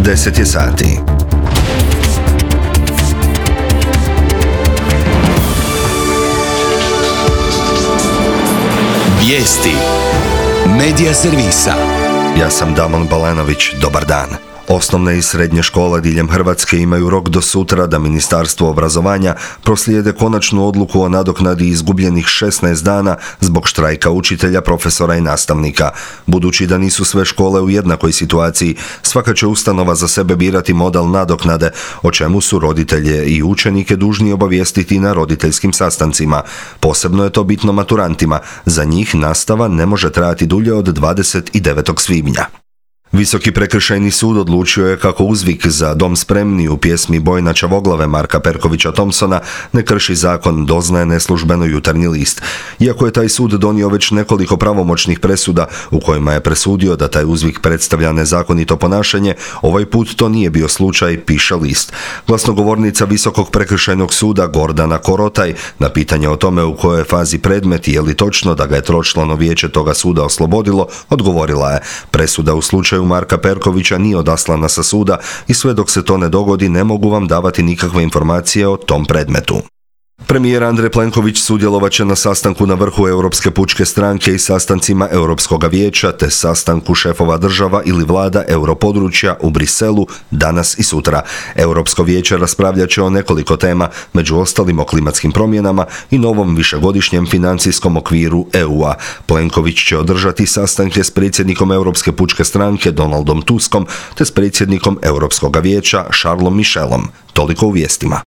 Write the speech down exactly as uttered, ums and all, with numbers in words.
deset je sati. Vijesti Medija servisa. Ja sam Damon Balenović, dobar dan. Osnovne i srednje škole diljem Hrvatske imaju rok do sutra da Ministarstvo obrazovanja proslijede konačnu odluku o nadoknadi izgubljenih šesnaest dana zbog štrajka učitelja, profesora i nastavnika. Budući da nisu sve škole u jednakoj situaciji, svaka će ustanova za sebe birati model nadoknade, o čemu su roditelje i učenike dužni obavijestiti na roditeljskim sastancima. Posebno je to bitno maturantima. Za njih nastava ne može trajati dulje od dvadeset devetog svibnja. Visoki prekršajni sud odlučio je kako uzvik za Dom spremni u pjesmi Bojna Čavoglave Marka Perkovića Thompsona ne krši zakon, doznaje neslužbeno Jutarnji list. Iako je taj sud donio već nekoliko pravomoćnih presuda u kojima je presudio da taj uzvik predstavlja nezakonito ponašanje, ovaj put to nije bio slučaj, piše list. Glasnogovornica Visokog prekršajnog suda Gordana Korotaj na pitanje o tome u kojoj je fazi predmet i je li točno da ga je tročlano vijeće toga suda oslobodilo, odgovorila je: presuda u slučaju Marka Perkovića nije odaslana sa suda i sve dok se to ne dogodi ne mogu vam davati nikakve informacije o tom predmetu. Premijer Andrej Plenković sudjelovat će na sastanku na vrhu Europske pučke stranke i sastancima Europskog vijeća te sastanku šefova država ili vlada europodručja u Briselu danas i sutra. Europsko vijeće raspravljat će o nekoliko tema, među ostalim o klimatskim promjenama i novom višegodišnjem financijskom okviru E U-a. Plenković će održati sastanke s predsjednikom Europske pučke stranke Donaldom Tuskom te s predsjednikom Europskog vijeća Charlesom Michelom. Toliko u vijestima.